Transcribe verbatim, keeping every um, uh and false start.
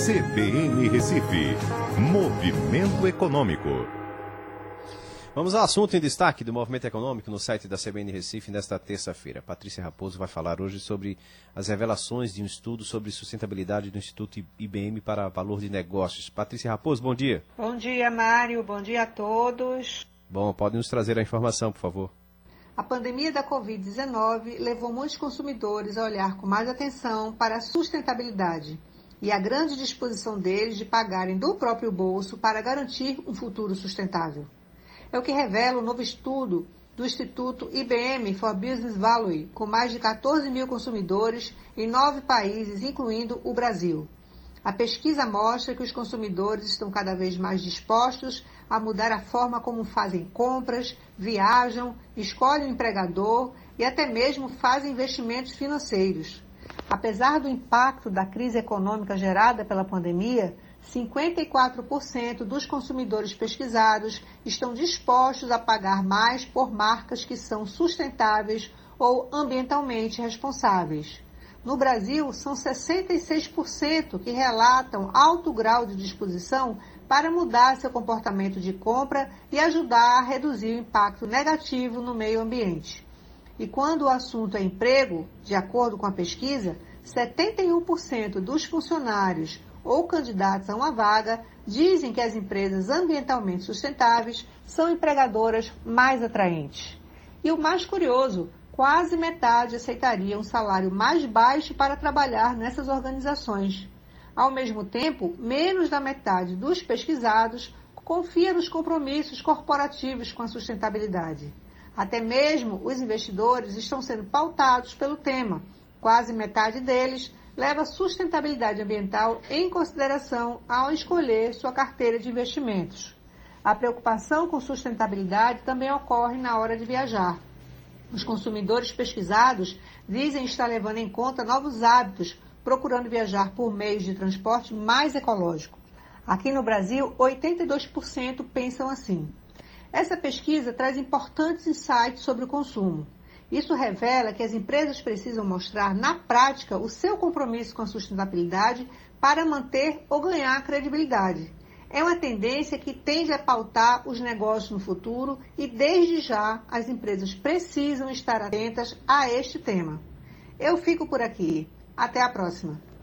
C B N Recife. Movimento Econômico. Vamos ao assunto em destaque do Movimento Econômico no site da C B N Recife nesta terça-feira. Patrícia Raposo vai falar hoje sobre as revelações de um estudo sobre sustentabilidade do Instituto I B M para Valor de Negócios. Patrícia Raposo, bom dia. Bom dia, Mário. Bom dia a todos. Bom, pode nos trazer a informação, por favor. A pandemia da covid dezenove levou muitos consumidores a olhar com mais atenção para a sustentabilidade e a grande disposição deles de pagarem do próprio bolso para garantir um futuro sustentável. É o que revela o novo estudo do Instituto I B M for Business Value, com mais de quatorze mil consumidores em nove países, incluindo o Brasil. A pesquisa mostra que os consumidores estão cada vez mais dispostos a mudar a forma como fazem compras, viajam, escolhem um empregador e até mesmo fazem investimentos financeiros. Apesar do impacto da crise econômica gerada pela pandemia, cinquenta e quatro por cento dos consumidores pesquisados estão dispostos a pagar mais por marcas que são sustentáveis ou ambientalmente responsáveis. No Brasil, são sessenta e seis por cento que relatam alto grau de disposição para mudar seu comportamento de compra e ajudar a reduzir o impacto negativo no meio ambiente. E quando o assunto é emprego, de acordo com a pesquisa, setenta e um por cento dos funcionários ou candidatos a uma vaga dizem que as empresas ambientalmente sustentáveis são empregadoras mais atraentes. E o mais curioso, quase metade aceitaria um salário mais baixo para trabalhar nessas organizações. Ao mesmo tempo, menos da metade dos pesquisados confia nos compromissos corporativos com a sustentabilidade. Até mesmo os investidores estão sendo pautados pelo tema. Quase metade deles leva a sustentabilidade ambiental em consideração ao escolher sua carteira de investimentos. A preocupação com sustentabilidade também ocorre na hora de viajar. Os consumidores pesquisados dizem estar levando em conta novos hábitos, procurando viajar por meios de transporte mais ecológicos. Aqui no Brasil, oitenta e dois por cento pensam assim. Essa pesquisa traz importantes insights sobre o consumo. Isso revela que as empresas precisam mostrar na prática o seu compromisso com a sustentabilidade para manter ou ganhar credibilidade. É uma tendência que tende a pautar os negócios no futuro e, desde já, as empresas precisam estar atentas a este tema. Eu fico por aqui. Até a próxima.